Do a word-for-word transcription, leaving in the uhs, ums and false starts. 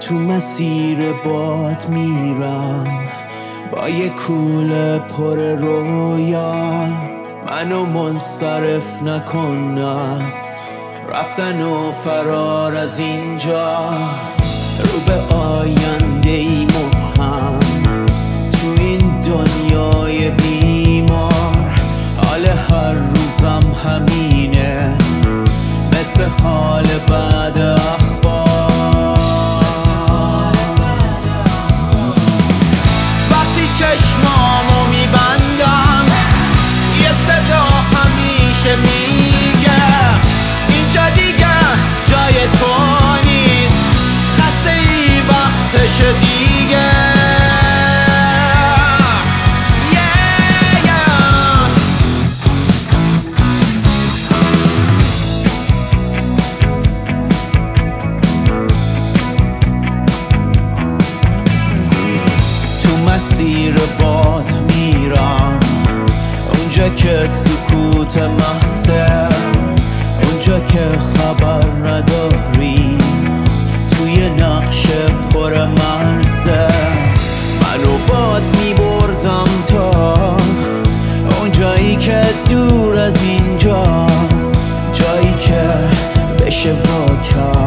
تو مسیر باد میرم با یه کوله پر رویا، منو منصرف نکن از رفتن و فرار از اینجا. رو به آینده ای مبهم تو این دنیای بیمار، حال هر روزم همینه مثل حال بعد اخبار. وقتی چشمامو میبندم یه صدا همیشه میگه اینجا دیگه جای تو نیست، خسته ای وقتش دیگه. مسیر باد میرم اونجا که سکوت محضه، اونجا که خبر نداری توی نقش پر مرزه. منو باد میبردم تا اونجایی که دور از اینجاست، جایی که بشه واکر